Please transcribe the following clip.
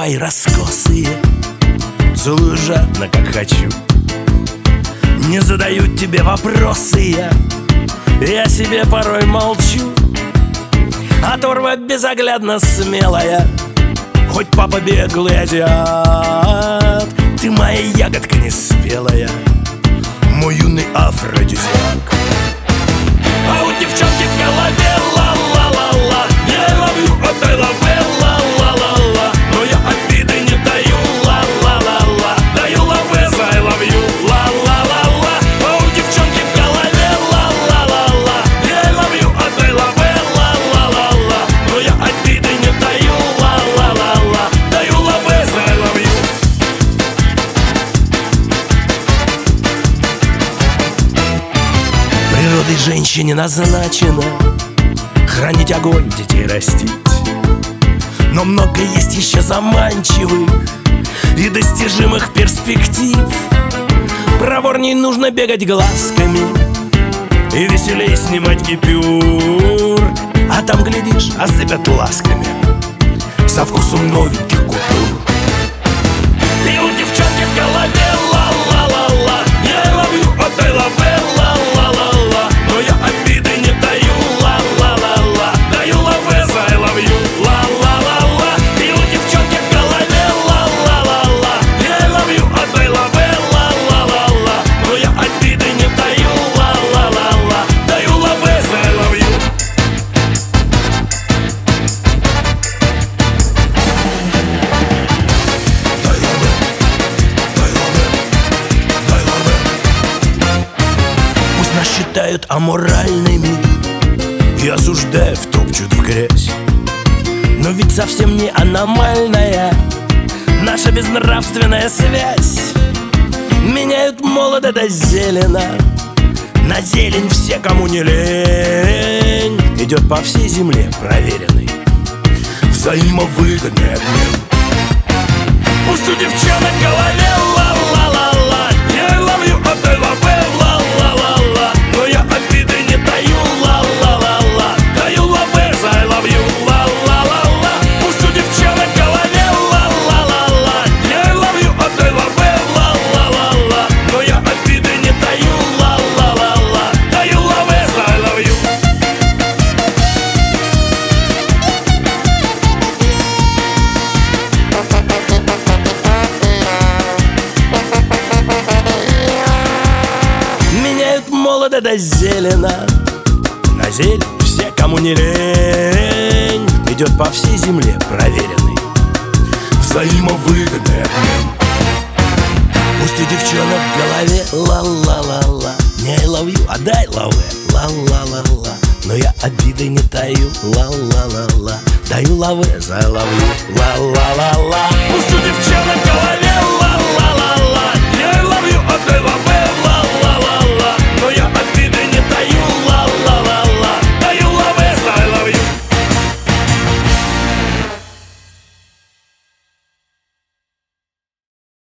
мои раскосые целую жадно, как хочу. Не задаю тебе вопросы я себе порой молчу. Оторва безоглядно смелая, хоть папа беглый азиат, ты моя ягодка неспелая, мой юный афродизиак. А у девчонки в голове ла-ла-ла-ла, я ловлю, отдай лаве, ла-ла-ла-ла, но я обиды не даю, ла-ла-ла-ла, даю лаве за I love you, ла-ла-ла-ла. А у девчонки в голове ла-ла-ла-ла, я ловлю, отдай лаве, ла-ла-ла-ла, но я обиды не даю, ла-ла-ла-ла, даю лаве за I love you. Природой женщине назначено хранить огонь, детей растить, но много есть еще заманчивых и достижимых перспектив. Проворней нужно бегать глазками и веселей снимать гипюр, а там, глядишь, осыпят ласками со вкусом новеньких купюр. И у девчонки в голове ла-ла-ла-ла, я ловлю, отдай лаве, ла-ла-ла-ла, но я обиды не даю, ла-ла-ла-ла, даю лаве за I love you, ла-ла-ла-ла. И у девчонки в голове ла-ла-ла-ла, я ловлю, отдай лаве, ла-ла-ла-ла, но я обиды не даю, ла-ла-ла-ла, даю лаве за I love you. Пусть нас считают аморальными и осуждают, втопчут в грязь, но ведь совсем не аномальная наша безнравственная связь. Меняют молодо до зелена, на зелень все, кому не лень, идет по всей земле проверенный взаимовыгодный обмен. Пусть у девчонок в голове ла-ла-ла-ла, я ловлю, отдай лаве, ла-ла-ла-ла, но я обиды не даю, ла-ла-ла-ла, даю лаве за I love you, ла-ла-ла-ла. Пусть у девчонок в голове ла-ла-ла-ла, я ловлю, отдай лаве, ла-ла-ла-ла, но я обиды не даю, ла-ла-ла-ла, даю лаве за I love you. Меняют молодо до зелена, на зелень все, кому не лень, идет по всей земле проверенный взаимовыгодный обмен. Пусть у девчонок в голове ла-ла-ла-ла, не I love you, а дай лаве, ла-ла-ла-ла, но я обиды не таю, ла-ла-ла-ла, даю лаве за I love you, ла-ла-ла-ла. Пусть у девчонок в голове ла